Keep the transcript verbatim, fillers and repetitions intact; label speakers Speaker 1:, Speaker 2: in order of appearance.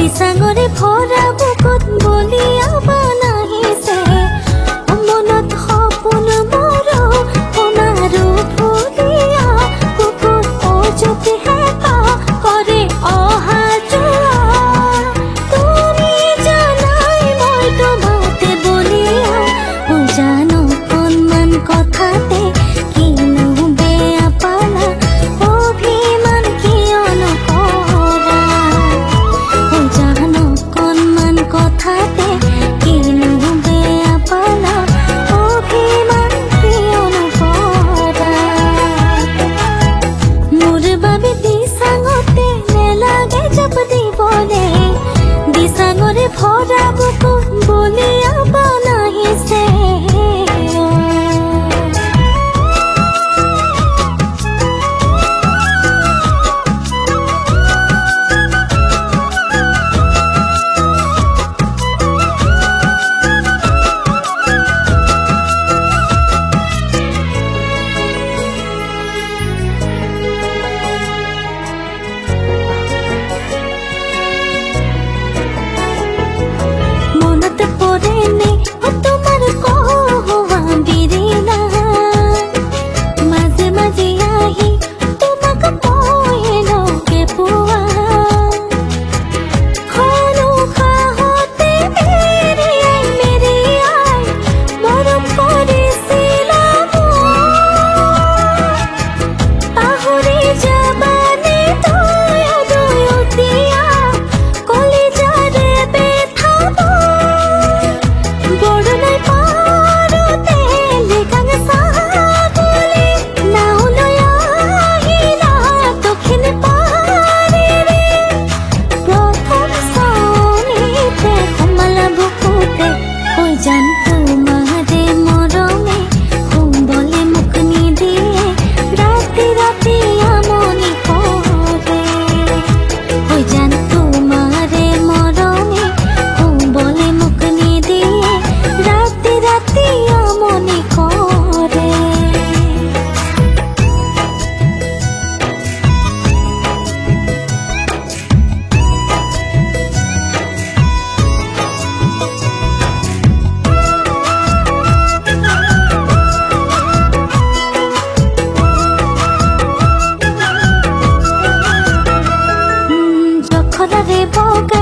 Speaker 1: দিশাঙৰে ভৰা বুকুত বলিয়াব নাহিছে মনত সপোন মোৰ সোণাৰু ফুলিয়া বুকুত অযুতি হেঁপা কৰে অহা যোৱা তুমি জানাই মই তোমাতে বলিয়া মই জানো অকণমান কথাতে কিনো বেয়া পালা অভিমান কিয় নকৰা মই জানো অকণমান কথাতে কিনো বেয়া পালা অভিমান কিয় নকৰা মোৰ বাবে দিশাঙতে নেলাগে যাব দিবলে দিশাঙৰে ভৰা বুকুত বলিয়াব নাহিছে মনত পৰেনে তোমাৰ কহুৱা বিৰিণা মাজে মাজে আহি তোমাক মই লগে পোৱা সন্মুখতে মেৰিয়াই মেৰিয়াই মৰম কৰিছিলা পাহৰি যাবানে তই দুয়োটিয়া কলিজাৰে বেথাব বৰণাই পাৰতে লিগাং চাহবলি নাওলৈ আহিলা দক্ষিণ পাৰেৰে প্ৰথম চাৱনিতে সোমালা বুকুতে কৈ জান তোমাৰে মৰমে শুবলে মোক নিদিয়ে ৰাতি ৰাতি আমনি কৰে কৈ জান তোমাৰে মৰমে শুবলে মোক নিদিয়ে ৰাতি ৰাতি আমনি কৰে জখলাৰে বগা